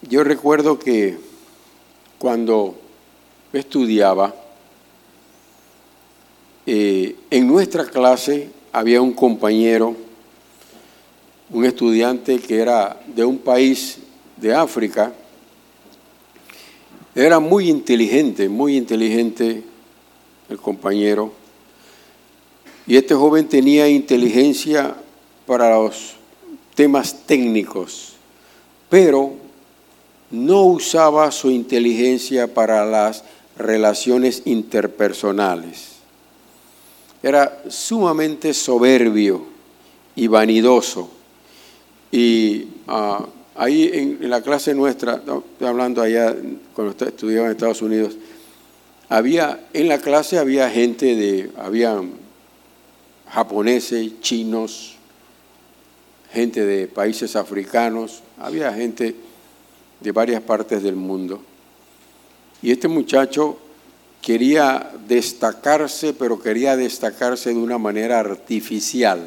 Yo recuerdo que cuando estudiaba, en nuestra clase había un compañero, un estudiante que era de un país de África. Era muy inteligente el compañero. Y este joven tenía inteligencia para los temas técnicos, pero no usaba su inteligencia para las relaciones interpersonales. Era sumamente soberbio y vanidoso. Y ahí en la clase nuestra, estoy hablando allá cuando estudiaba en Estados Unidos, en la clase había había japoneses, chinos, gente de países africanos, había gente de varias partes del mundo. Y este muchacho quería destacarse, pero quería destacarse de una manera artificial.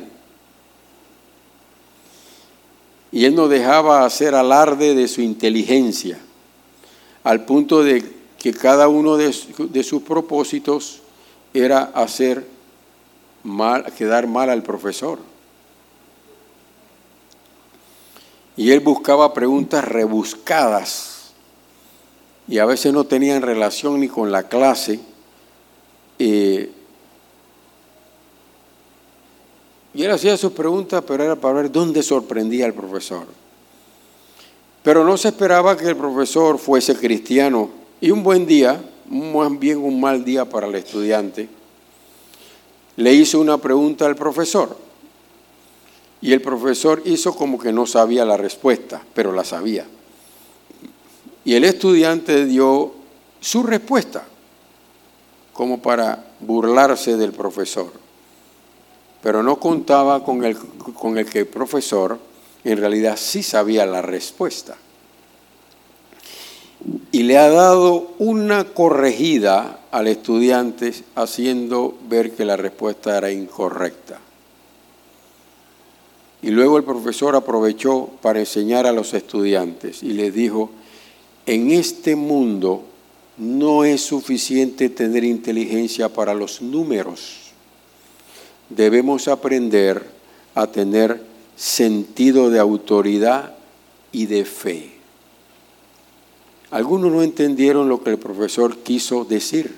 Y él no dejaba hacer alarde de su inteligencia, al punto de que cada uno de sus propósitos era quedar mal al profesor. Y él buscaba preguntas rebuscadas y a veces no tenían relación ni con la clase. Y él hacía sus preguntas, pero era para ver dónde sorprendía al profesor. Pero no se esperaba que el profesor fuese cristiano. Y un buen día, más bien un mal día para el estudiante, le hizo una pregunta al profesor. Y el profesor hizo como que no sabía la respuesta, pero la sabía. Y el estudiante dio su respuesta, como para burlarse del profesor. Pero no contaba con el que el profesor en realidad sí sabía la respuesta. Y le ha dado una corregida al estudiante haciendo ver que la respuesta era incorrecta. Y luego el profesor aprovechó para enseñar a los estudiantes y les dijo: en este mundo no es suficiente tener inteligencia para los números. Debemos aprender a tener sentido de autoridad y de fe. Algunos no entendieron lo que el profesor quiso decir.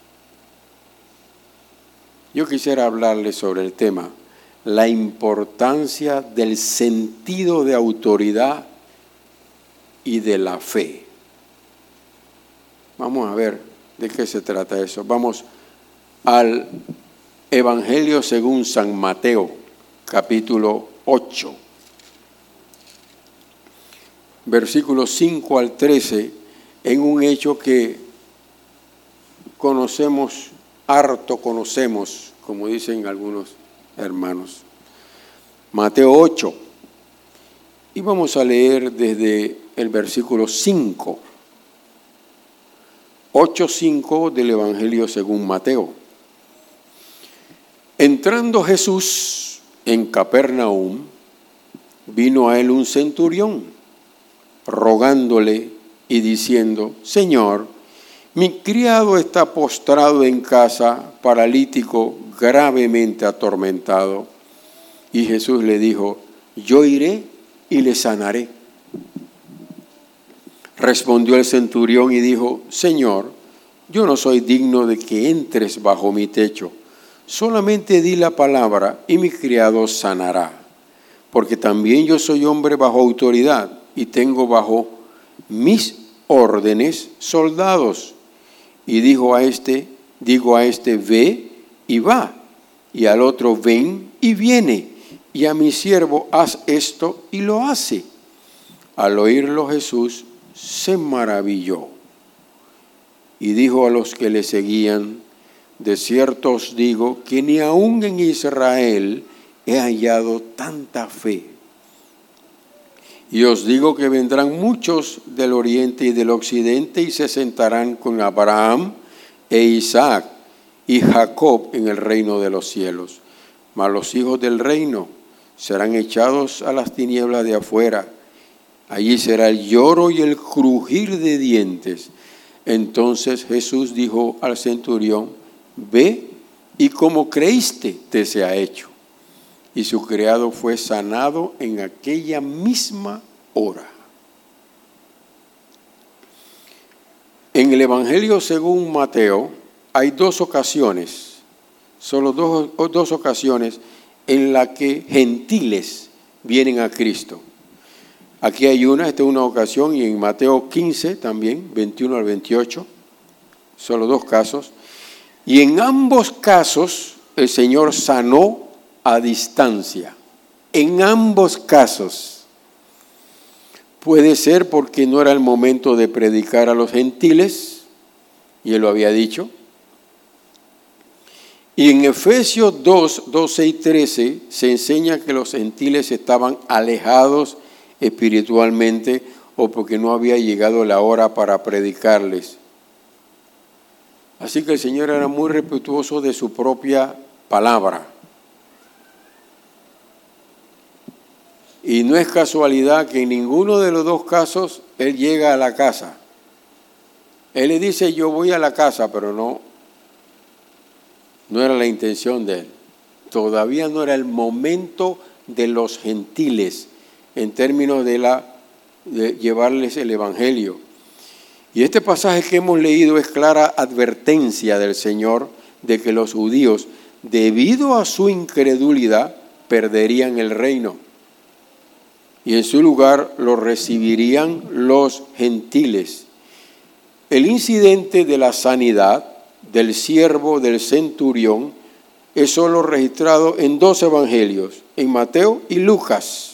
Yo quisiera hablarles sobre el tema, la importancia del sentido de autoridad y de la fe. Vamos a ver de qué se trata eso. Vamos al Evangelio según San Mateo, capítulo 8, versículos 5 al 13, en un hecho que conocemos, como dicen algunos hermanos. Mateo 8, y vamos a leer desde el versículo 5, 8:5 del Evangelio según Mateo. Entrando Jesús en Capernaum, vino a él un centurión, rogándole y diciendo: Señor, mi criado está postrado en casa, paralítico, gravemente atormentado. Y Jesús le dijo: yo iré y le sanaré. Respondió el centurión y dijo: Señor, yo no soy digno de que entres bajo mi techo. Solamente di la palabra y mi criado sanará. Porque también yo soy hombre bajo autoridad y tengo bajo mis órdenes soldados. Y digo a este, ve y va. Y al otro, ven y viene. Y a mi siervo, haz esto, y lo hace. Al oírlo Jesús se maravilló. Y dijo a los que le seguían: de cierto os digo que ni aun en Israel he hallado tanta fe. Y os digo que vendrán muchos del oriente y del occidente y se sentarán con Abraham e Isaac y Jacob en el reino de los cielos. Mas los hijos del reino serán echados a las tinieblas de afuera. Allí será el lloro y el crujir de dientes. Entonces Jesús dijo al centurión: ve, y como creíste te sea hecho. Y su criado fue sanado en aquella misma hora. En el Evangelio según Mateo hay dos ocasiones, solo dos ocasiones en las que gentiles vienen a Cristo. Aquí hay esta es una ocasión, y en Mateo 15 también, 21 al 28, solo dos casos. Y en ambos casos el Señor sanó a distancia. En ambos casos. Puede ser porque no era el momento de predicar a los gentiles, y Él lo había dicho. Y en Efesios 2, 12 y 13 se enseña que los gentiles estaban alejados espiritualmente o porque no había llegado la hora para predicarles. Así que el Señor era muy respetuoso de su propia palabra. Y no es casualidad que en ninguno de los dos casos Él llega a la casa. Él le dice: yo voy a la casa, pero no era la intención de Él. Todavía no era el momento de los gentiles en términos de llevarles el Evangelio. Y este pasaje que hemos leído es clara advertencia del Señor de que los judíos, debido a su incredulidad, perderían el reino. Y en su lugar lo recibirían los gentiles. El incidente de la sanidad del siervo del centurión es solo registrado en dos evangelios, en Mateo y Lucas.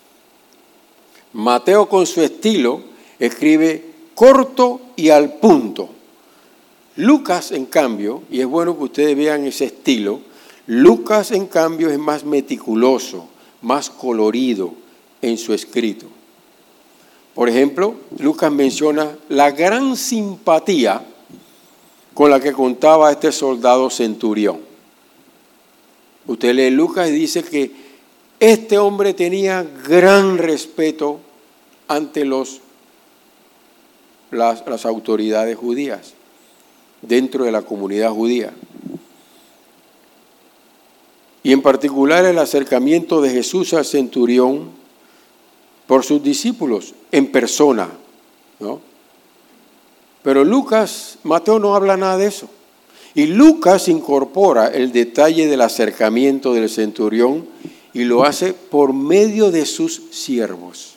Mateo, con su estilo, escribe corto y al punto. Lucas, en cambio, y es bueno que ustedes vean ese estilo, Lucas, en cambio, es más meticuloso, más colorido en su escrito. Por ejemplo, Lucas menciona la gran simpatía con la que contaba este soldado centurión. Usted lee Lucas y dice que este hombre tenía gran respeto ante las autoridades judías, dentro de la comunidad judía. Y en particular el acercamiento de Jesús al centurión por sus discípulos en persona, ¿no? Pero Mateo no habla nada de eso. Y Lucas incorpora el detalle del acercamiento del centurión y lo hace por medio de sus siervos.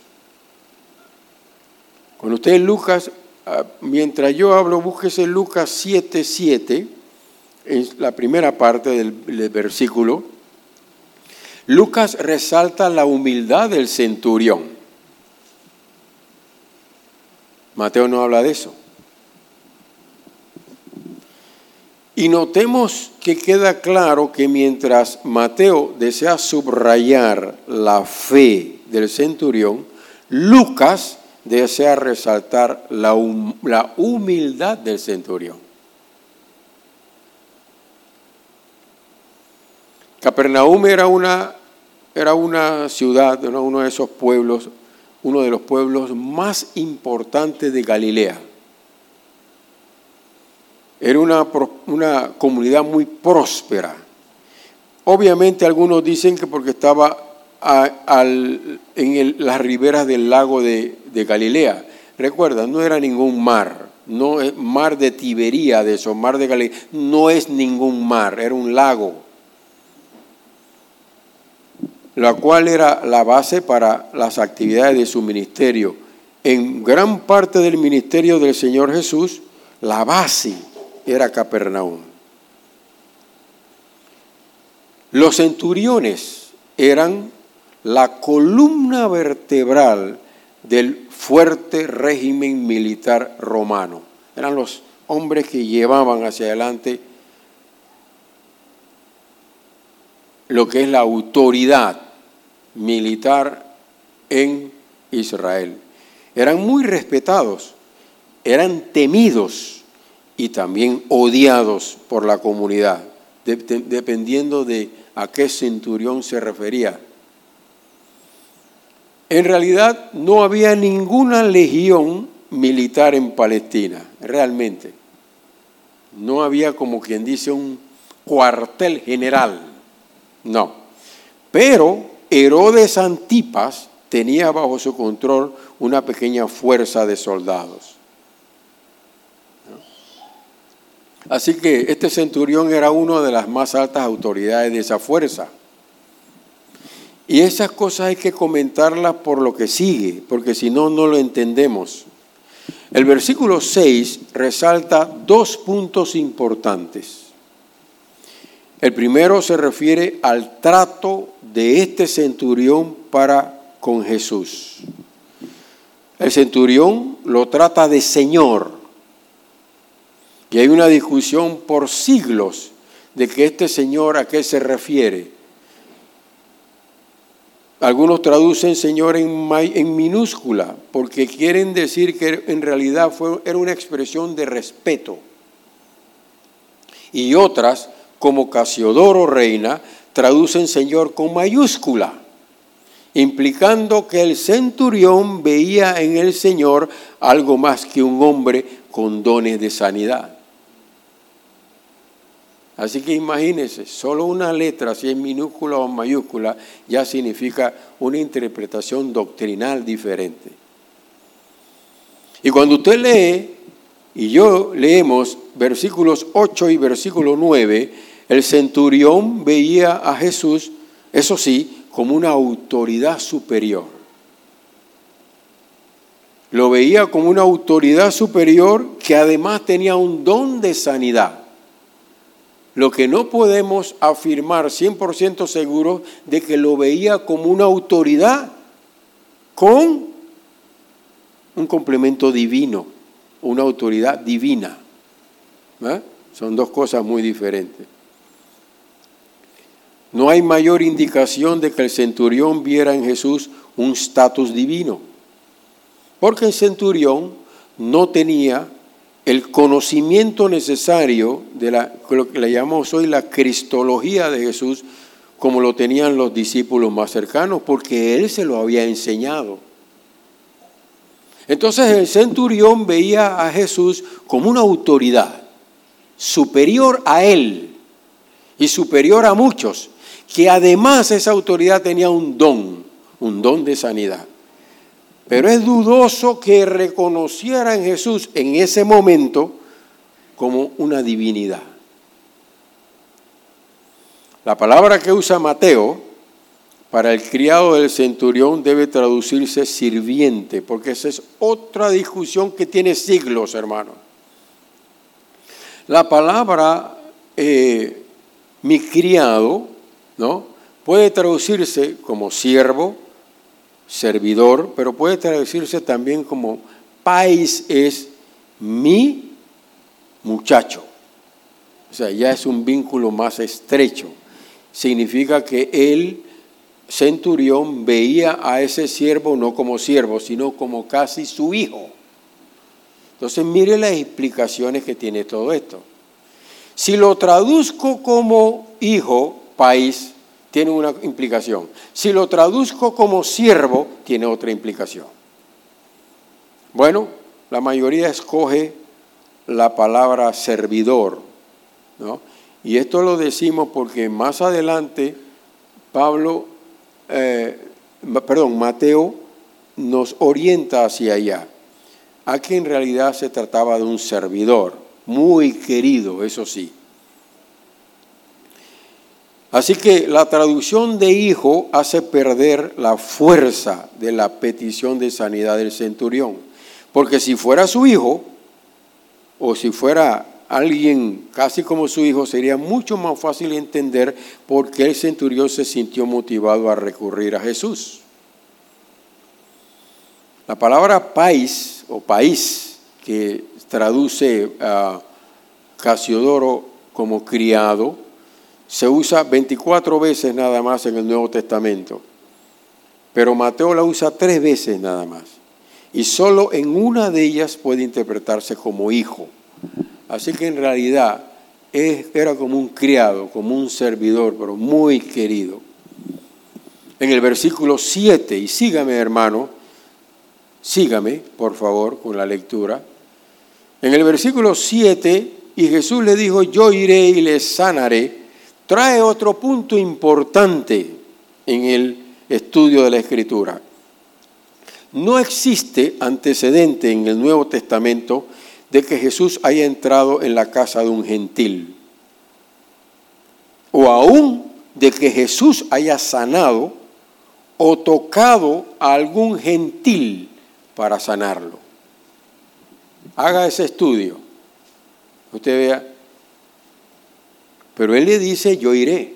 Cuando usted Lucas, mientras yo hablo, búsquese Lucas 7:7, en la primera parte del versículo. Lucas resalta la humildad del centurión. Mateo no habla de eso. Y notemos que queda claro que mientras Mateo desea subrayar la fe del centurión, Lucas desea resaltar la humildad del centurión. Capernaum era una ciudad, uno de esos pueblos, uno de los pueblos más importantes de Galilea. Era una comunidad muy próspera. Obviamente algunos dicen que porque estaba en las riberas del lago de Galilea. Recuerda, no era ningún mar, no es mar de Tiberíades o mar de Galilea, no es ningún mar, era un lago, la cual era la base para las actividades de su ministerio. En gran parte del ministerio del Señor Jesús, la base era Capernaum. Los centuriones eran la columna vertebral del fuerte régimen militar romano. Eran los hombres que llevaban hacia adelante lo que es la autoridad militar en Israel. Eran muy respetados, eran temidos y también odiados por la comunidad, dependiendo de a qué centurión se refería. En realidad no había ninguna legión militar en Palestina, realmente. No había, como quien dice, un cuartel general, no. Pero Herodes Antipas tenía bajo su control una pequeña fuerza de soldados. Así que este centurión era una de las más altas autoridades de esa fuerza. Y esas cosas hay que comentarlas por lo que sigue, porque si no, no lo entendemos. El versículo 6 resalta dos puntos importantes. El primero se refiere al trato de este centurión para con Jesús. El centurión lo trata de Señor. Y hay una discusión por siglos de que este Señor a qué se refiere. Algunos traducen Señor en minúscula porque quieren decir que en realidad era una expresión de respeto. Y otras, como Casiodoro Reina, traducen Señor con mayúscula, implicando que el centurión veía en el Señor algo más que un hombre con dones de sanidad. Así que imagínense, solo una letra, si es minúscula o mayúscula, ya significa una interpretación doctrinal diferente. Y cuando usted lee, y yo leemos versículos 8 y versículo 9, el centurión veía a Jesús, eso sí, como una autoridad superior. Lo veía como una autoridad superior que además tenía un don de sanidad. Lo que no podemos afirmar 100% seguro de que lo veía como una autoridad con un complemento divino, una autoridad divina. Son dos cosas muy diferentes. No hay mayor indicación de que el centurión viera en Jesús un estatus divino, porque el centurión no tenía el conocimiento necesario de lo que le llamamos hoy la cristología de Jesús, como lo tenían los discípulos más cercanos, porque él se lo había enseñado. Entonces el centurión veía a Jesús como una autoridad superior a él y superior a muchos, que además esa autoridad tenía un don de sanidad. Pero es dudoso que reconociera en Jesús en ese momento como una divinidad. La palabra que usa Mateo para el criado del centurión debe traducirse sirviente, porque esa es otra discusión que tiene siglos, hermano. La palabra mi criado, ¿no?, puede traducirse como siervo, servidor, pero puede traducirse también como pais, es mi muchacho. O sea, ya es un vínculo más estrecho. Significa que el centurión veía a ese siervo no como siervo, sino como casi su hijo. Entonces, mire las explicaciones que tiene todo esto. Si lo traduzco como hijo, pais, tiene una implicación. Si lo traduzco como siervo, tiene otra implicación. Bueno, la mayoría escoge la palabra servidor, ¿no? Y esto lo decimos porque más adelante Mateo nos orienta hacia allá. Aquí en realidad se trataba de un servidor, muy querido, eso sí. Así que la traducción de hijo hace perder la fuerza de la petición de sanidad del centurión. Porque si fuera su hijo, o si fuera alguien casi como su hijo, sería mucho más fácil entender por qué el centurión se sintió motivado a recurrir a Jesús. La palabra pais o país, que traduce a Casiodoro como criado, se usa 24 veces nada más en el Nuevo Testamento, pero Mateo la usa 3 veces nada más, y solo en una de ellas puede interpretarse como hijo. Así que en realidad era como un criado, como un servidor, pero muy querido. en el versículo 7, y sígame, hermano, sígame, por favor, con la lectura. En el versículo 7, y Jesús le dijo, yo iré y le sanaré, trae otro punto importante en el estudio de la Escritura. No existe antecedente en el Nuevo Testamento de que Jesús haya entrado en la casa de un gentil, o aún de que Jesús haya sanado o tocado a algún gentil para sanarlo. Haga ese estudio, usted vea. Pero él le dice, yo iré.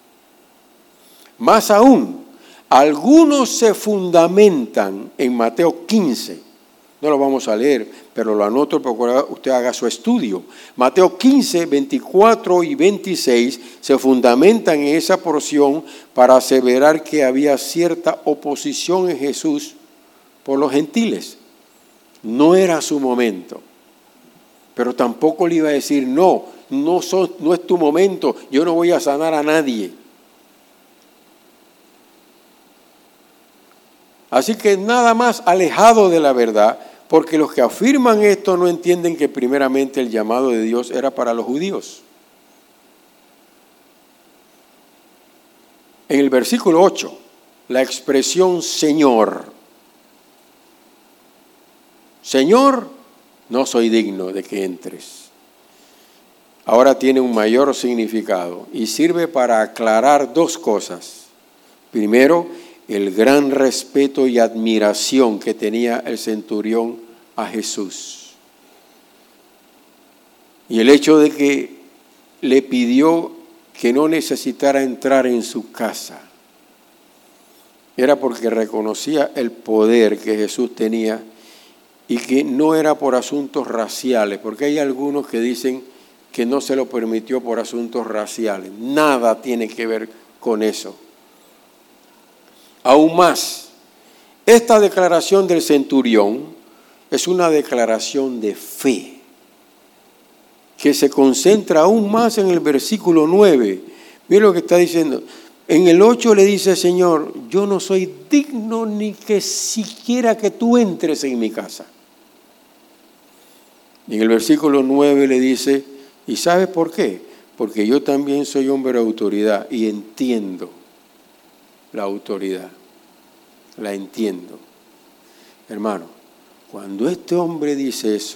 Más aún, algunos se fundamentan en Mateo 15. No lo vamos a leer, pero lo anoto para que usted haga su estudio. Mateo 15, 24 y 26 se fundamentan en esa porción para aseverar que había cierta oposición en Jesús por los gentiles. No era su momento, pero tampoco le iba a decir, no es tu momento, yo no voy a sanar a nadie. Así que nada más alejado de la verdad, porque los que afirman esto no entienden que primeramente el llamado de Dios era para los judíos. En el versículo 8, la expresión Señor. Señor, no soy digno de que entres. Ahora tiene un mayor significado y sirve para aclarar dos cosas. Primero, el gran respeto y admiración que tenía el centurión a Jesús. Y el hecho de que le pidió que no necesitara entrar en su casa era porque reconocía el poder que Jesús tenía y que no era por asuntos raciales, porque hay algunos que dicen que no se lo permitió por asuntos raciales. Nada tiene que ver con eso. Aún más, esta declaración del centurión es una declaración de fe que se concentra aún más en el versículo 9. Mira lo que está diciendo. En el 8 le dice, Señor, yo no soy digno ni que siquiera que tú entres en mi casa. Y en el versículo 9 le dice, ¿y sabes por qué? Porque yo también soy hombre de autoridad y entiendo la autoridad. La entiendo. Hermano, cuando este hombre dice eso,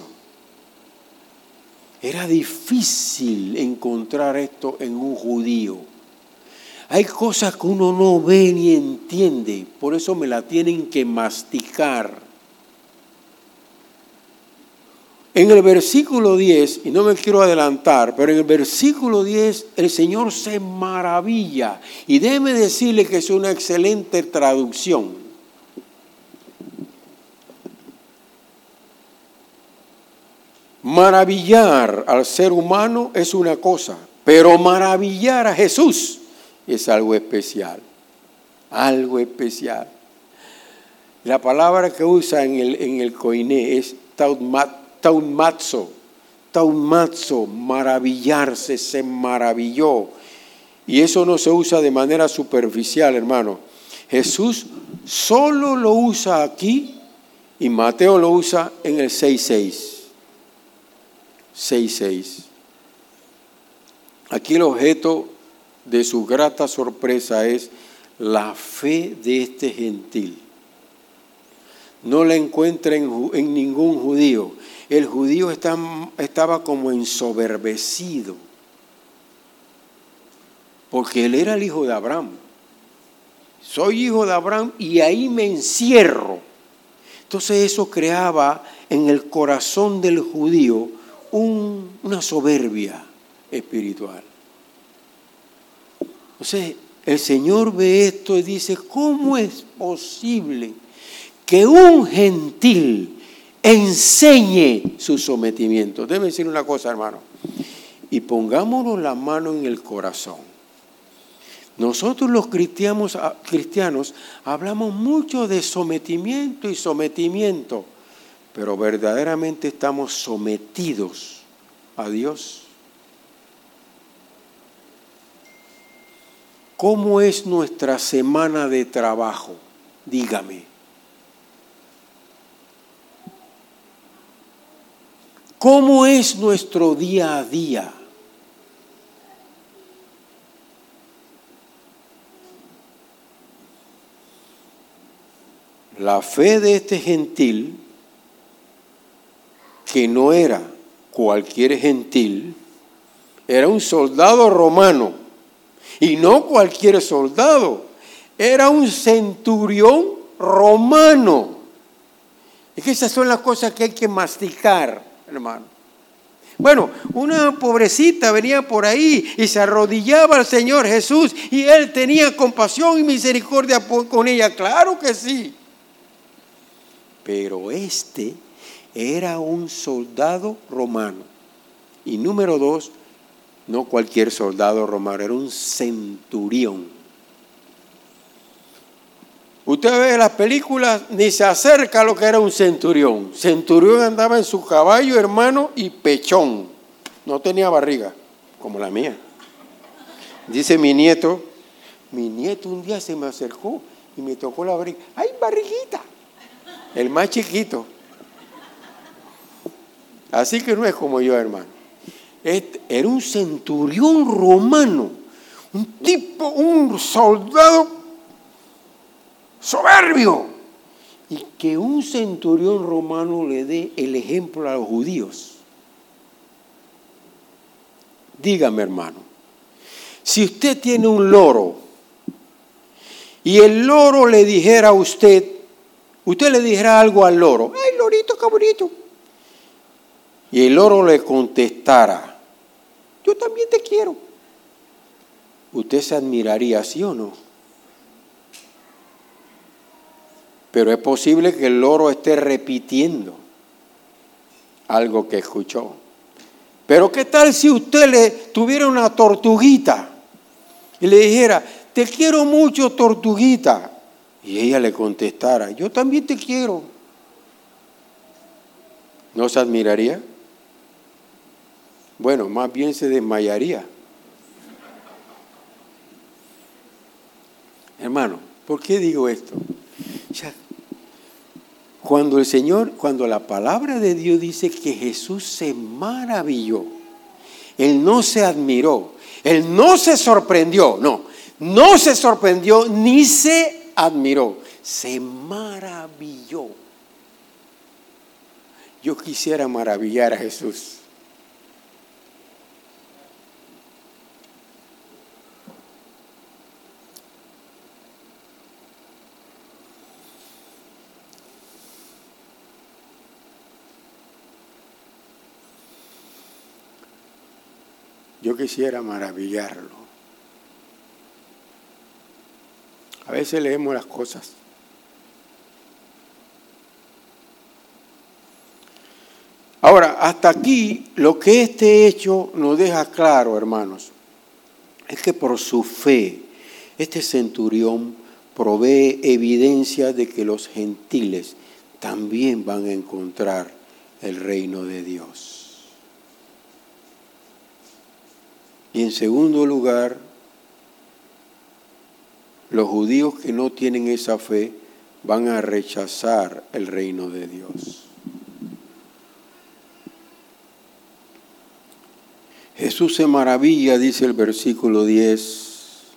era difícil encontrar esto en un judío. Hay cosas que uno no ve ni entiende, por eso me la tienen que masticar. En el versículo 10, y no me quiero adelantar, pero en el versículo 10 el Señor se maravilla. Y déjeme decirle que es una excelente traducción. Maravillar al ser humano es una cosa, pero maravillar a Jesús es algo especial. Algo especial. La palabra que usa en el koiné es taumazo, maravillarse, se maravilló. Y eso no se usa de manera superficial, hermano. Jesús solo lo usa aquí y Mateo lo usa en el 6.6. 6.6. Aquí el objeto de su grata sorpresa es la fe de este gentil. No la encuentra en ningún judío. El judío estaba como ensoberbecido, porque él era el hijo de Abraham. Soy hijo de Abraham y ahí me encierro. Entonces eso creaba en el corazón del judío una soberbia espiritual. Entonces el Señor ve esto y dice, ¿cómo es posible que un gentil enseñe su sometimiento? Déjeme decir una cosa, hermano, y pongámonos la mano en el corazón. Nosotros los cristianos hablamos mucho de sometimiento y sometimiento, pero verdaderamente estamos sometidos a Dios. ¿Cómo es nuestra semana de trabajo? Dígame. ¿Cómo es nuestro día a día? La fe de este gentil, que no era cualquier gentil, era un soldado romano, y no cualquier soldado, era un centurión romano. Es que esas son las cosas que hay que masticar, hermano. Bueno, una pobrecita venía por ahí y se arrodillaba al Señor Jesús y Él tenía compasión y misericordia con ella. Claro que sí. Pero este era un soldado romano. Y número 2, no cualquier soldado romano, era un centurión. Usted ve las películas, ni se acerca a lo que era un centurión. Centurión andaba en su caballo, hermano, y pechón. No tenía barriga, como la mía. Dice mi nieto un día se me acercó y me tocó la barriga. ¡Ay, barriguita! El más chiquito. Así que no es como yo, hermano. Era un centurión romano, un soldado soberbio. Y que un centurión romano le dé el ejemplo a los judíos. Dígame, hermano, si usted tiene un loro y el loro le dijera a usted le dijera algo al loro, ¡ay, lorito, qué bonito! Y el loro le contestara, yo también te quiero. Usted se admiraría, ¿sí o no? Pero es posible que el loro esté repitiendo algo que escuchó. Pero ¿qué tal si usted le tuviera una tortuguita y le dijera, te quiero mucho, tortuguita? Y ella le contestara, yo también te quiero. ¿No se admiraría? Bueno, más bien se desmayaría. Hermano, ¿por qué digo esto? Ya, cuando la palabra de Dios dice que Jesús se maravilló, Él no se admiró, Él no se sorprendió, no se sorprendió ni se admiró, se maravilló. Yo quisiera maravillar a Jesús. Yo quisiera maravillarlo. A veces leemos las cosas. Ahora, hasta aquí lo que este hecho nos deja claro, hermanos, es que por su fe, este centurión provee evidencia de que los gentiles también van a encontrar el reino de Dios. Y en segundo lugar, los judíos que no tienen esa fe van a rechazar el reino de Dios. Jesús se maravilla, dice el versículo 10,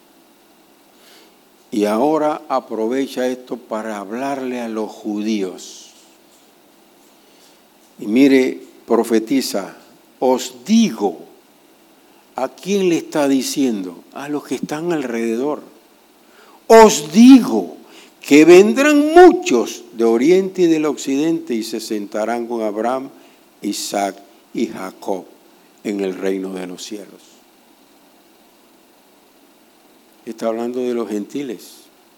y ahora aprovecha esto para hablarle a los judíos. Y mire, profetiza, os digo. ¿A quién le está diciendo? A los que están alrededor. Os digo que vendrán muchos de oriente y del occidente y se sentarán con Abraham, Isaac y Jacob en el reino de los cielos. Está hablando de los gentiles.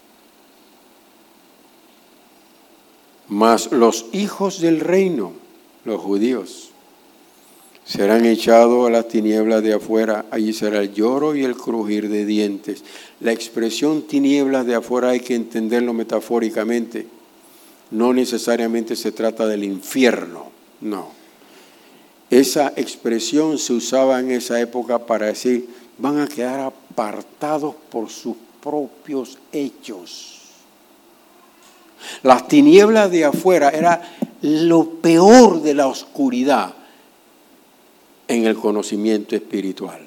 Mas los hijos del reino, los judíos, serán echados a las tinieblas de afuera, allí será el lloro y el crujir de dientes. La expresión tinieblas de afuera hay que entenderlo metafóricamente. No necesariamente se trata del infierno, no. Esa expresión se usaba en esa época para decir van a quedar apartados por sus propios hechos. Las tinieblas de afuera era lo peor de la oscuridad en el conocimiento espiritual.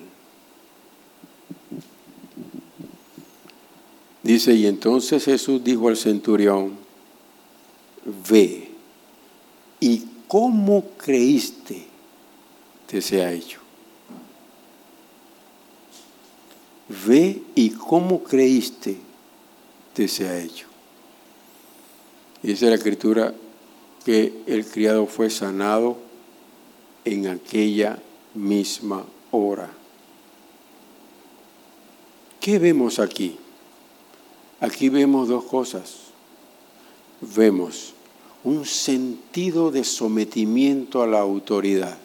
Dice, y entonces Jesús dijo al centurión, ve, ¿y cómo creíste te sea hecho? Ve y cómo creíste te sea hecho. Y dice la Escritura que el criado fue sanado en aquella misma hora. ¿Qué vemos aquí? Aquí vemos dos cosas. Vemos un sentido de sometimiento a la autoridad.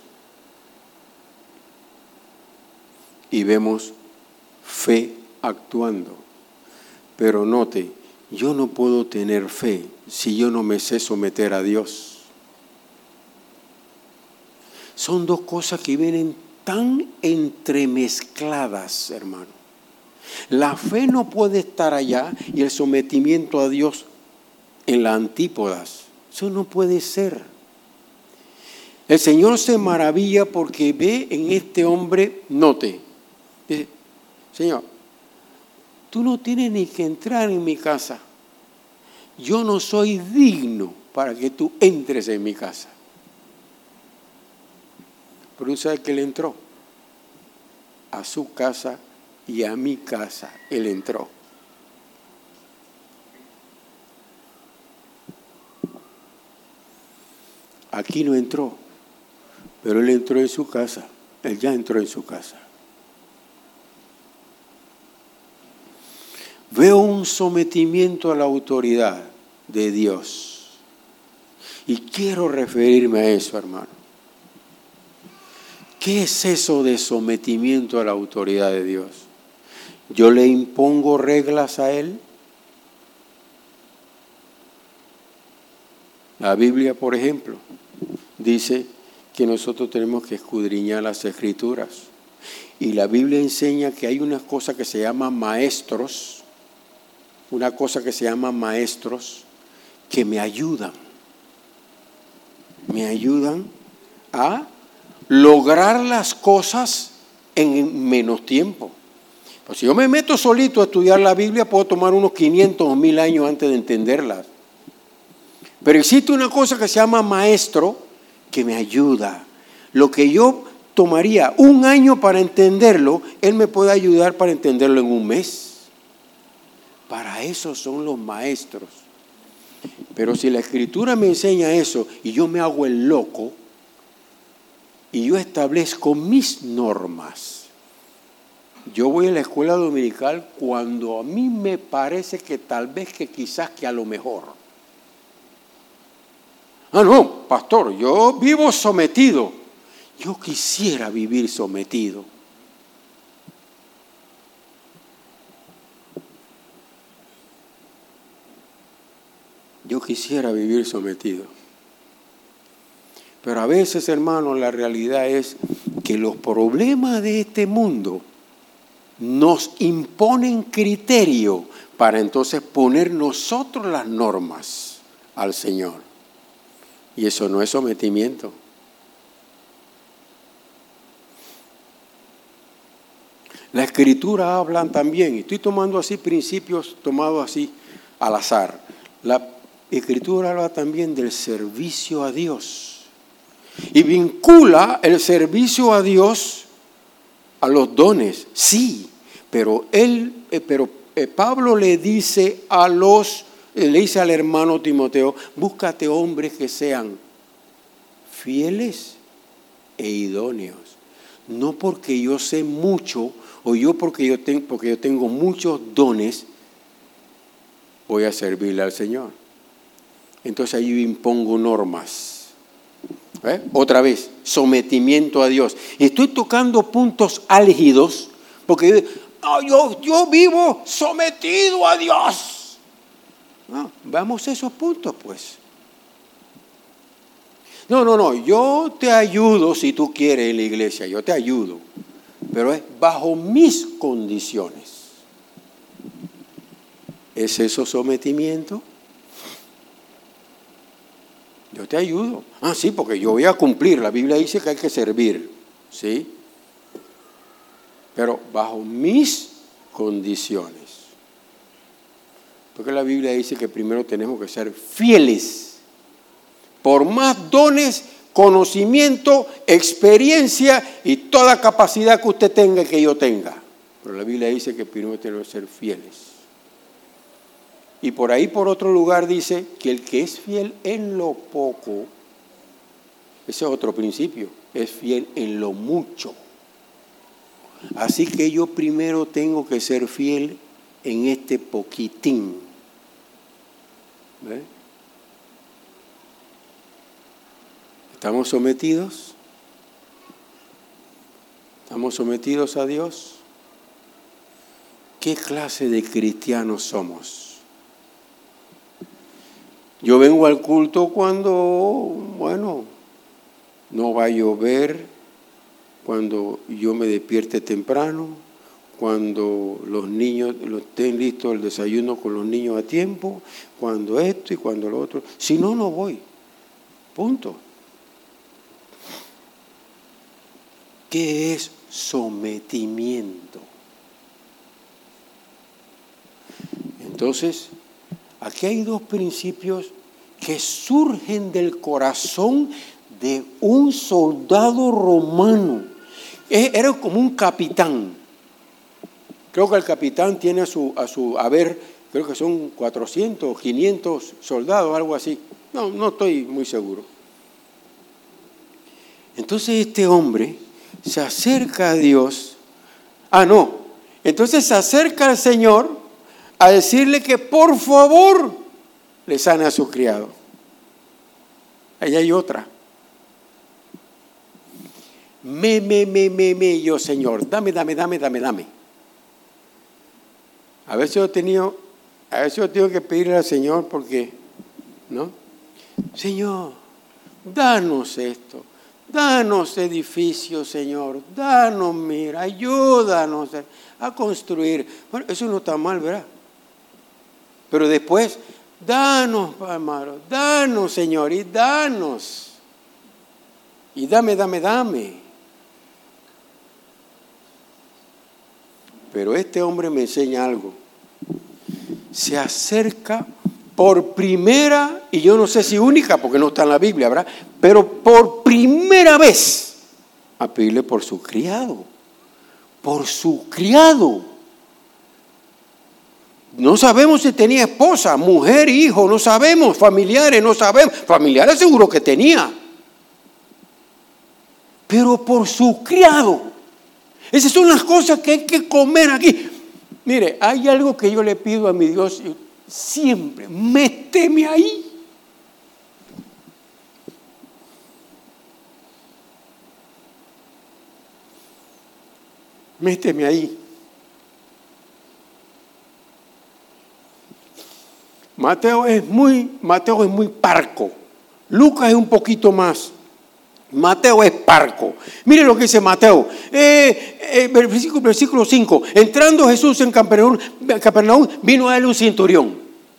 Y vemos fe actuando. Pero note, yo no puedo tener fe si yo no me sé someter a Dios. Son dos cosas que vienen tan entremezcladas, hermano. La fe no puede estar allá y el sometimiento a Dios en las antípodas. Eso no puede ser. El Señor se maravilla porque ve en este hombre, note, dice, Señor, tú no tienes ni que entrar en mi casa. Yo no soy digno para que tú entres en mi casa. Pero usted sabe que él entró a su casa y a mi casa. Él entró. Aquí no entró, pero él entró en su casa. Él ya entró en su casa. Veo un sometimiento a la autoridad de Dios. Y quiero referirme a eso, hermano. ¿Qué es eso de sometimiento a la autoridad de Dios? ¿Yo le impongo reglas a Él? La Biblia, por ejemplo, dice que nosotros tenemos que escudriñar las Escrituras. Y la Biblia enseña que hay una cosa que se llama maestros, que me ayudan a lograr las cosas en menos tiempo. Pues si yo me meto solito a estudiar la Biblia, puedo tomar unos 500 o 1000 años antes de entenderla. Pero existe una cosa que se llama maestro que me ayuda. Lo que yo tomaría 1 año para entenderlo, él me puede ayudar para entenderlo en 1 mes. Para eso son los maestros. Pero si la Escritura me enseña eso y yo me hago el loco y yo establezco mis normas, yo voy a la escuela dominical cuando a mí me parece que tal vez que quizás que a lo mejor. No, pastor, yo vivo sometido. Yo quisiera vivir sometido. Yo quisiera vivir sometido. Pero a veces, hermano, la realidad es que los problemas de este mundo nos imponen criterio para entonces poner nosotros las normas al Señor. Y eso no es sometimiento. La Escritura habla también, y estoy tomando así principios tomados así al azar. La Escritura habla también del servicio a Dios y vincula el servicio a Dios a los dones, sí, pero Pablo le dice al hermano Timoteo, búscate hombres que sean fieles e idóneos. No porque yo sé mucho o porque yo tengo muchos dones, voy a servirle al Señor. Entonces ahí yo impongo normas. Otra vez, sometimiento a Dios. Y estoy tocando puntos álgidos porque yo vivo sometido a Dios. No, vamos a esos puntos, pues. No, yo te ayudo si tú quieres en la iglesia, yo te ayudo. pero es bajo mis condiciones. ¿Es eso sometimiento? Yo te ayudo. Ah, sí, porque yo voy a cumplir. La Biblia dice que hay que servir, ¿sí? Pero bajo mis condiciones. Porque la Biblia dice que primero tenemos que ser fieles. Por más dones, conocimiento, experiencia y toda capacidad que usted tenga y que yo tenga. Pero la Biblia dice que primero tenemos que ser fieles. Y por ahí, por otro lugar, dice que el que es fiel en lo poco, ese es otro principio, es fiel en lo mucho. Así que yo primero tengo que ser fiel en este poquitín. ¿Ve? ¿Estamos sometidos? ¿Estamos sometidos a Dios? ¿Qué clase de cristianos somos? Yo vengo al culto cuando, bueno, no va a llover, cuando yo me despierte temprano, cuando los niños estén listos el desayuno con los niños a tiempo, cuando esto y cuando lo otro. Si no, no voy. Punto. ¿Qué es sometimiento? Entonces, aquí hay dos principios que surgen del corazón de un soldado romano. Era como un capitán. Creo que el capitán tiene a su haber, creo que son 400 o 500 soldados, algo así. No estoy muy seguro. Entonces este hombre se acerca a Dios. Entonces se acerca al Señor a decirle que por favor le sane a su criado. Ahí hay otra. Yo, Señor, dame. A veces yo tengo que pedirle al Señor porque, ¿no? Señor, danos esto, danos edificios, Señor, danos, mira, ayúdanos a construir. Bueno, eso no está mal, ¿verdad? Pero después, danos, hermano, danos, Señor, y danos. Y dame. Pero este hombre me enseña algo. Se acerca por primera, y yo no sé si única, porque no está en la Biblia, ¿verdad? Pero por primera vez a pedirle por su criado. Por su criado. No sabemos si tenía esposa, mujer, hijo, no sabemos, familiares, no sabemos. Familiares seguro que tenía. Pero por su criado. Esas son las cosas que hay que comer aquí. Mire, hay algo que yo le pido a mi Dios siempre: méteme ahí. Méteme ahí. Mateo es muy parco. Lucas es un poquito más. Mateo es parco. Mire lo que dice Mateo. Versículo 5. Entrando Jesús en Capernaum, vino a él un centurión.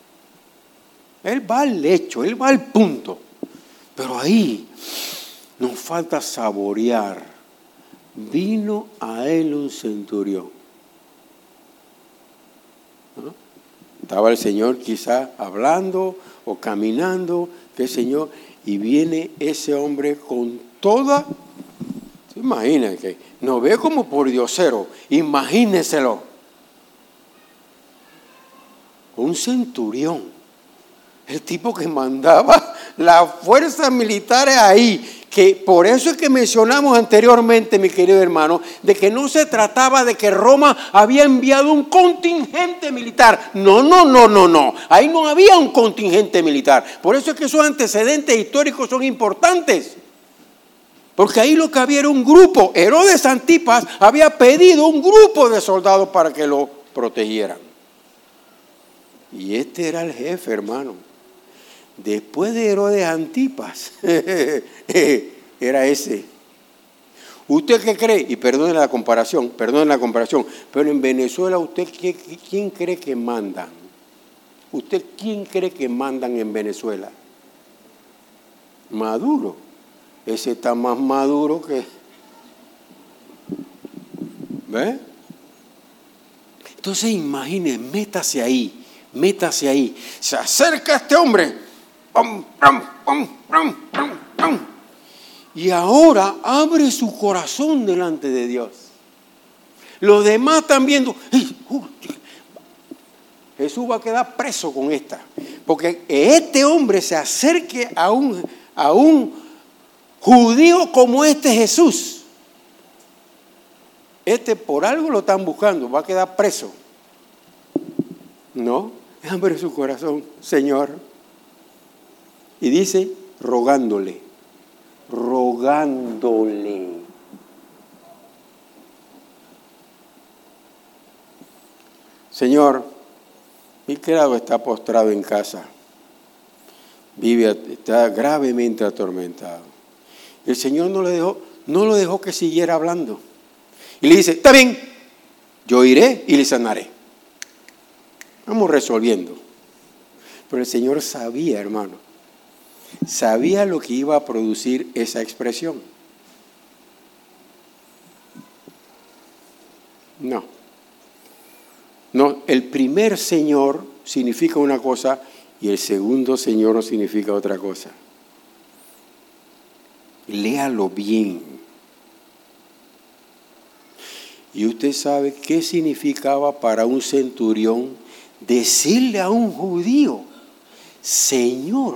Él va al hecho, él va al punto. Pero ahí nos falta saborear. Vino a él un centurión. ¿No? Estaba el Señor quizá hablando o caminando, que el Señor, y viene ese hombre con toda, ¿se imagina? Que no ve como por diosero, imagíneselo. Un centurión, el tipo que mandaba las fuerzas militares ahí, que por eso es que mencionamos anteriormente, mi querido hermano, de que no se trataba de que Roma había enviado un contingente militar. No. Ahí no había un contingente militar. Por eso es que esos antecedentes históricos son importantes. Porque ahí lo que había era un grupo. Herodes Antipas había pedido un grupo de soldados para que lo protegieran. Y este era el jefe, hermano. Después de Herodes Antipas, era ese. ¿Usted qué cree? Y perdone la comparación, pero en Venezuela, ¿quién cree que mandan? ¿Usted quién cree que mandan en Venezuela? Maduro. Ese está más maduro que... ¿Ve? Entonces imagine, métase ahí. Se acerca este hombre. ¡Pum, pum, pum, pum, pum, pum! Y ahora abre su corazón delante de Dios. Los demás están viendo. Jesús va a quedar preso con esta. Porque este hombre se acerque a un judío como este Jesús. Por algo lo están buscando, va a quedar preso. No, abre su corazón, Señor. Y dice, rogándole. Señor, mi criado está postrado en casa. Está gravemente atormentado. El Señor no lo dejó que siguiera hablando. Y le dice, está bien, yo iré y le sanaré. Vamos resolviendo. Pero el Señor sabía, hermano, sabía lo que iba a producir esa expresión. No, el primer Señor significa una cosa y el segundo Señor significa otra cosa. Léalo bien. Y usted sabe qué significaba para un centurión decirle a un judío, Señor.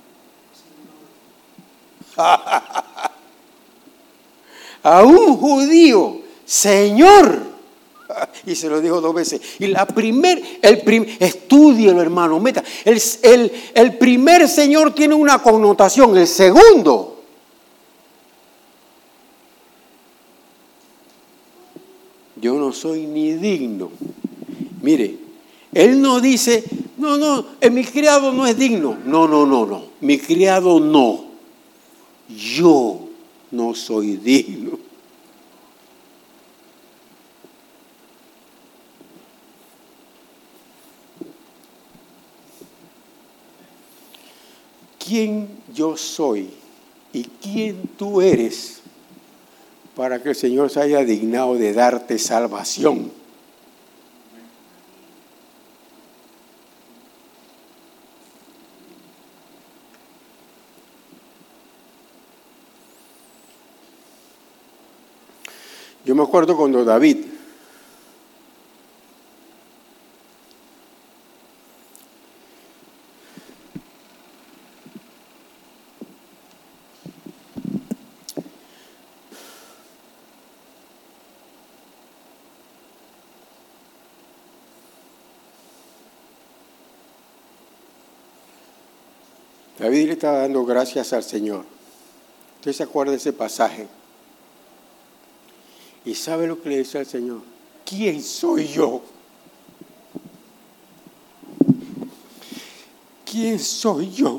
A un judío, Señor. Y se lo dijo 2 veces. Y estúdielo, hermano, el primer Señor tiene una connotación, el segundo. Yo no soy ni digno. Mire, él no dice, no, mi criado no es digno. No, mi criado no. Yo no soy digno. ¿Quién yo soy y quién tú eres para que el Señor se haya dignado de darte salvación? Yo me acuerdo cuando David le estaba dando gracias al Señor. ¿Usted se acuerda de ese pasaje? ¿Y sabe lo que le dice al Señor? ¿Quién soy yo? ¿Quién soy yo?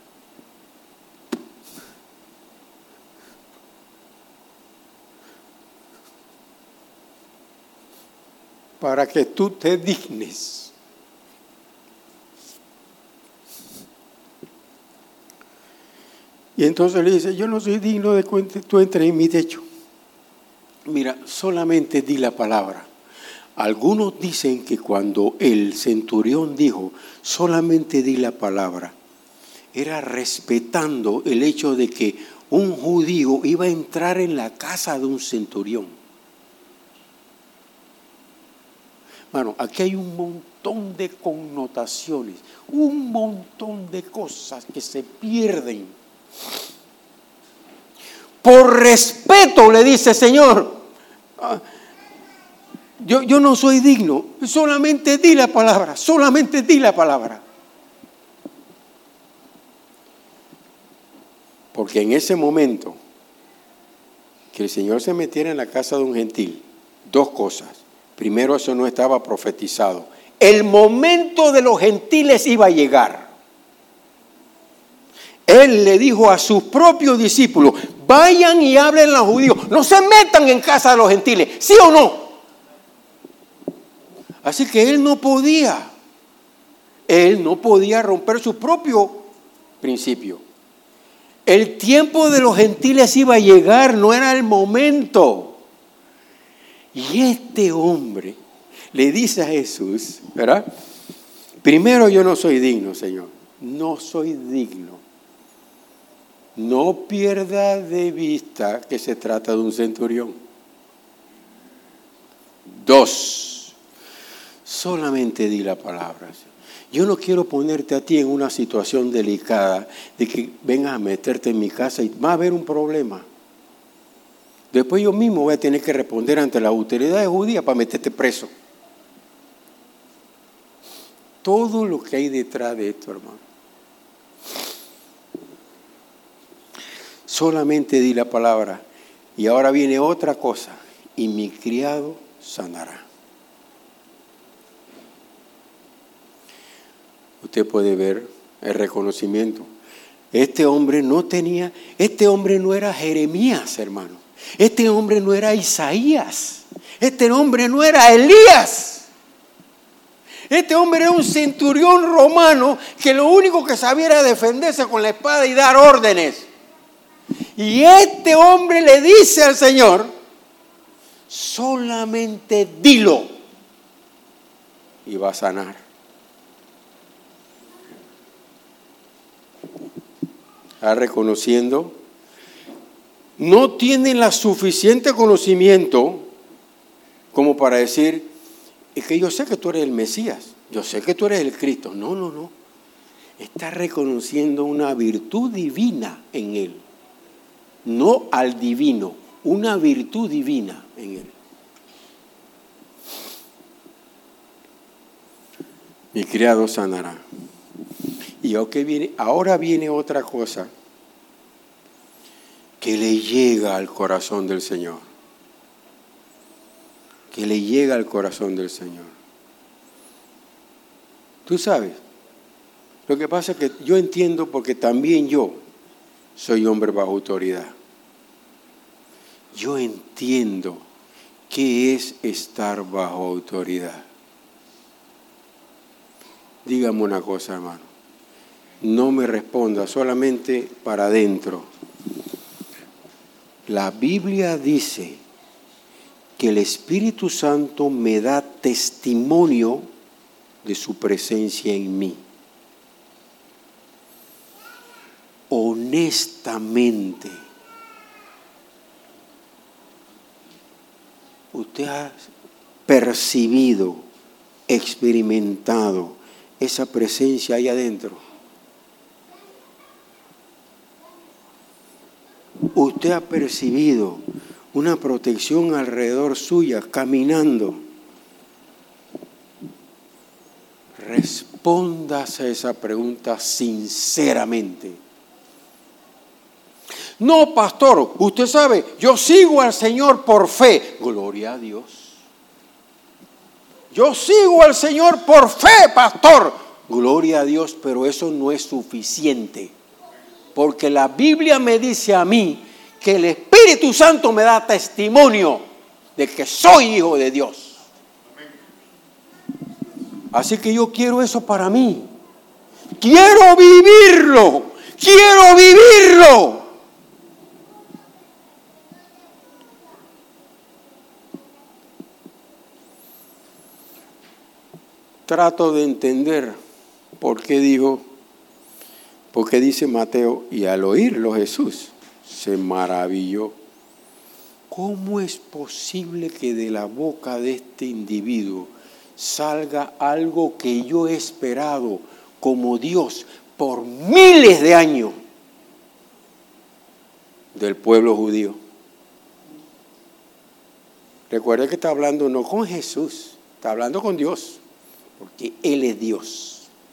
Para que tú te dignes. Y entonces le dice, yo no soy digno de que tú entres en mi techo. Mira, solamente di la palabra. Algunos dicen que cuando el centurión dijo, solamente di la palabra, era respetando el hecho de que un judío iba a entrar en la casa de un centurión. Bueno, aquí hay un montón de connotaciones, un montón de cosas que se pierden. Por respeto le dice, Señor, yo no soy digno, solamente di la palabra, Porque en ese momento que el Señor se metiera en la casa de un gentil, 2 cosas. Primero, eso no estaba profetizado. El momento de los gentiles iba a llegar. Él le dijo a sus propios discípulos: vayan y hablen a los judíos, no se metan en casa de los gentiles, ¿sí o no? Así que él no podía romper su propio principio. El tiempo de los gentiles iba a llegar, no era el momento. Y este hombre le dice a Jesús, ¿verdad? Primero, yo no soy digno, Señor, no soy digno. No pierda de vista que se trata de un centurión. 2, solamente di la palabra. Yo no quiero ponerte a ti en una situación delicada de que vengas a meterte en mi casa y va a haber un problema. Después yo mismo voy a tener que responder ante las autoridades judías para meterte preso. Todo lo que hay detrás de esto, hermano. Solamente di la palabra. Y ahora viene otra cosa. Y mi criado sanará. Usted puede ver el reconocimiento. Este hombre no era Jeremías, hermano. Este hombre no era Isaías. Este hombre no era Elías. Este hombre era un centurión romano que lo único que sabía era defenderse con la espada y dar órdenes. Y este hombre le dice al Señor: solamente dilo y va a sanar. Reconociendo, no tiene la suficiente conocimiento como para decir: es que yo sé que tú eres el Mesías, yo sé que tú eres el Cristo. No. Está reconociendo una virtud divina en él. No al divino, una virtud divina en él. Mi criado sanará. Y ahora viene otra cosa que le llega al corazón del Señor. Que le llega al corazón del Señor. Tú sabes, lo que pasa es que yo entiendo, porque también yo soy hombre bajo autoridad. Yo entiendo qué es estar bajo autoridad. Dígame una cosa, hermano. No me responda, solamente para adentro. La Biblia dice que el Espíritu Santo me da testimonio de su presencia en mí. Honestamente, usted ha percibido, experimentado esa presencia ahí adentro. Usted ha percibido una protección alrededor suya, caminando. Respóndase a esa pregunta sinceramente. No, pastor, usted sabe, yo sigo al Señor por fe. Gloria a Dios. Yo sigo al Señor por fe, pastor. Gloria a Dios, pero eso no es suficiente. Porque la Biblia me dice a mí que el Espíritu Santo me da testimonio de que soy hijo de Dios. Así que yo quiero eso para mí. Quiero vivirlo. Quiero vivirlo. Trato de entender por qué dice Mateo: y al oírlo Jesús se maravilló. ¿Cómo es posible que de la boca de este individuo salga algo que yo he esperado como Dios por miles de años del pueblo judío? Recuerda que está hablando no con Jesús, está hablando con Dios, porque Él es Dios.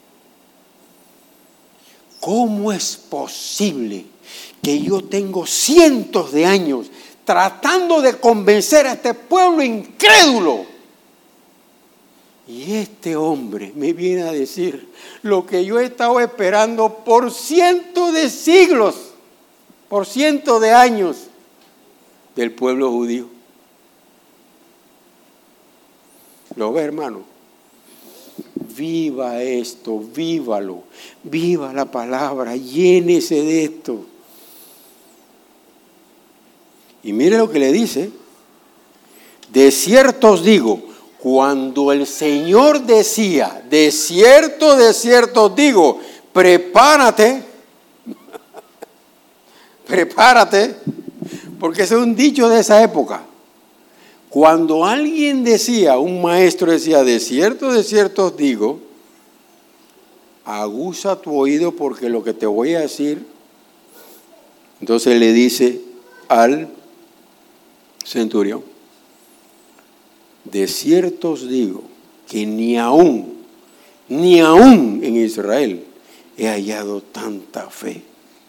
¿Cómo es posible que yo tengo cientos de años tratando de convencer a este pueblo incrédulo Y este hombre me viene a decir lo que yo he estado esperando por cientos de siglos, por cientos de años del pueblo judío. ¿Lo ve, hermano? Viva esto, vívalo, viva la palabra, llénese de esto. Y mire lo que le dice: de cierto os digo, cuando el Señor decía, de cierto os digo, prepárate, prepárate, porque ese es un dicho de esa época. Cuando alguien decía, un maestro decía, de cierto os digo, aguza tu oído porque lo que te voy a decir. Entonces le dice al centurión: de cierto os digo que ni aún en Israel he hallado tanta fe.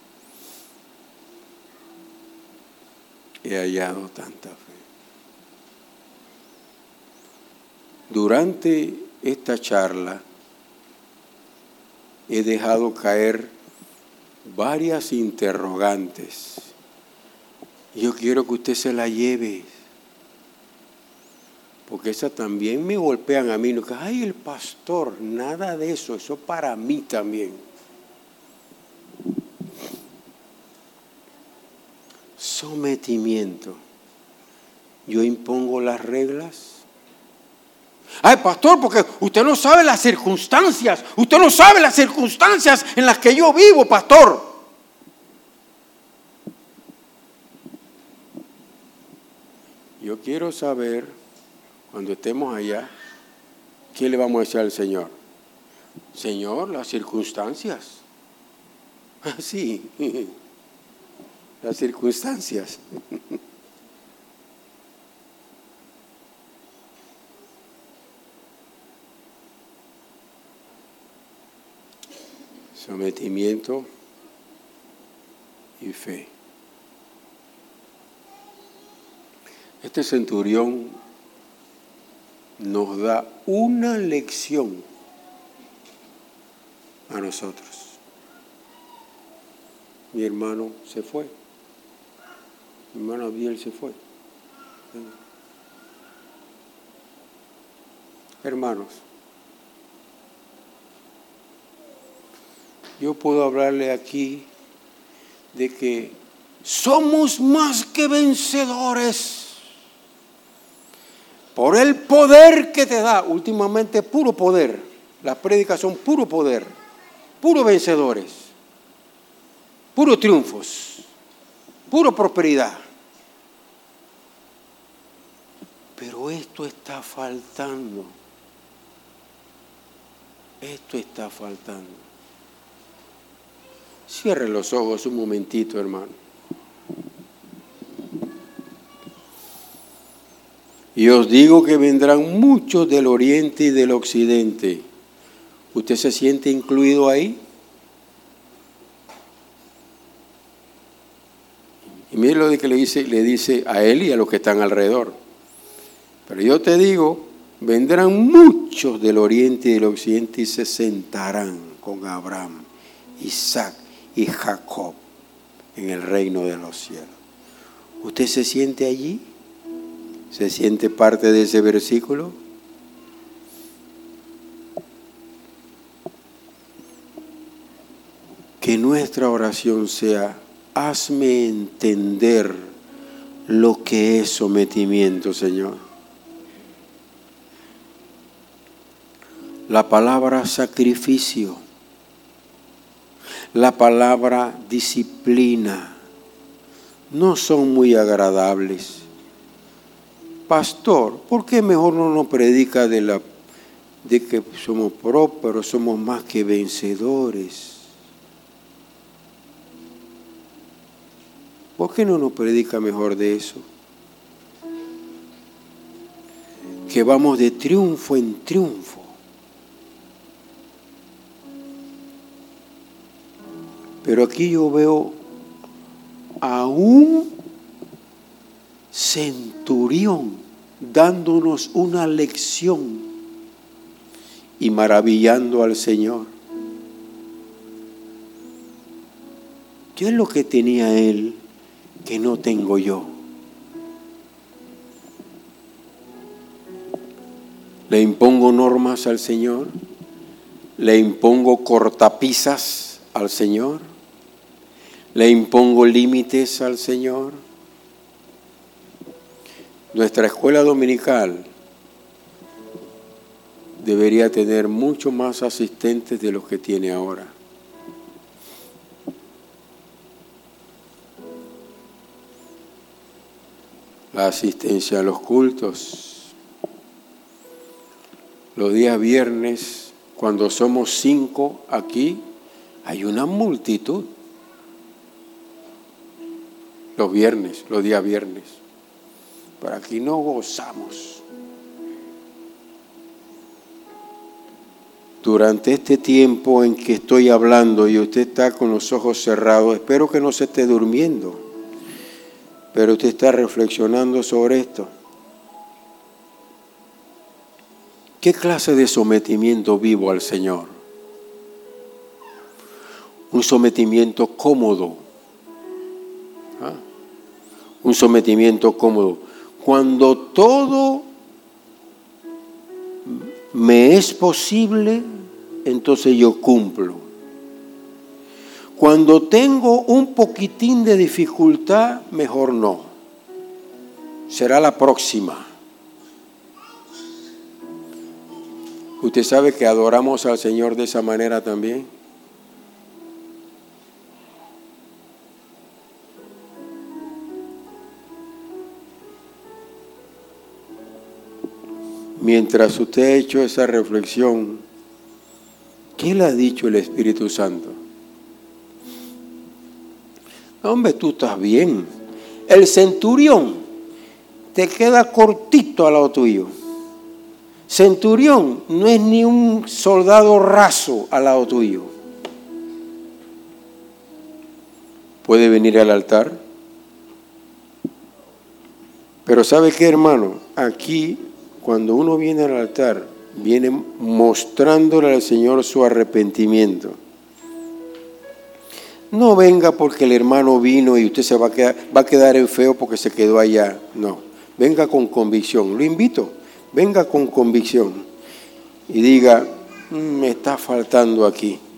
He hallado tanta fe. Durante esta charla he dejado caer varias interrogantes. Yo quiero que usted se la lleve, porque esas también me golpean a mí. No que, ay, el pastor, nada de eso, eso para mí también. Sometimiento. Yo impongo las reglas. Ay, pastor, porque usted no sabe las circunstancias. Usted no sabe las circunstancias en las que yo vivo, pastor. Yo quiero saber, cuando estemos allá, ¿qué le vamos a decir al Señor? Señor, las circunstancias. Ah, sí, las circunstancias. Sometimiento y fe. Este centurión nos da una lección a nosotros. Mi hermano se fue. Mi hermano Abdiel se fue. Hermanos, yo puedo hablarle aquí de que somos más que vencedores por el poder que te da. Últimamente puro poder. Las prédicas son puro poder, puro vencedores, puro triunfos, puro prosperidad. Pero esto está faltando. Esto está faltando. Cierre los ojos un momentito, hermano. Y os digo que vendrán muchos del oriente y del occidente. ¿Usted se siente incluido ahí? Y mire lo que le dice a él y a los que están alrededor. Pero yo te digo, vendrán muchos del oriente y del occidente y se sentarán con Abraham, Isaac y Jacob en el reino de los cielos. ¿Usted se siente allí? ¿Se siente parte de ese versículo? Que nuestra oración sea: hazme entender lo que es sometimiento, Señor. La palabra sacrificio, la palabra disciplina, no son muy agradables. Pastor, ¿por qué mejor no nos predica de que somos prósperos, somos más que vencedores? ¿Por qué no nos predica mejor de eso? Que vamos de triunfo en triunfo. Pero aquí yo veo a un centurión dándonos una lección y maravillando al Señor. ¿Qué es lo que tenía él que no tengo yo? Le impongo normas al Señor, le impongo cortapisas al Señor, le impongo límites al Señor. Nuestra escuela dominical debería tener mucho más asistentes de los que tiene ahora. La asistencia a los cultos. Los días viernes, cuando somos 5 aquí, hay una multitud. Los días viernes. Pero aquí no gozamos. Durante este tiempo en que estoy hablando y usted está con los ojos cerrados, espero que no se esté durmiendo, pero usted está reflexionando sobre esto. ¿Qué clase de sometimiento vivo al Señor? Un sometimiento cómodo. Un sometimiento cómodo. Cuando todo me es posible, entonces yo cumplo. Cuando tengo un poquitín de dificultad, mejor no. Será la próxima. ¿Usted sabe que adoramos al Señor de esa manera también? Mientras usted ha hecho esa reflexión, ¿qué le ha dicho el Espíritu Santo? Hombre, tú estás bien. El centurión te queda cortito al lado tuyo. Centurión no es ni un soldado raso al lado tuyo. ¿Puede venir al altar? Pero ¿sabe qué, hermano? Aquí, cuando uno viene al altar, viene mostrándole al Señor su arrepentimiento. No venga porque el hermano vino y usted se va a quedar en feo porque se quedó allá. No, venga con convicción. Lo invito, venga con convicción y diga, me está faltando aquí.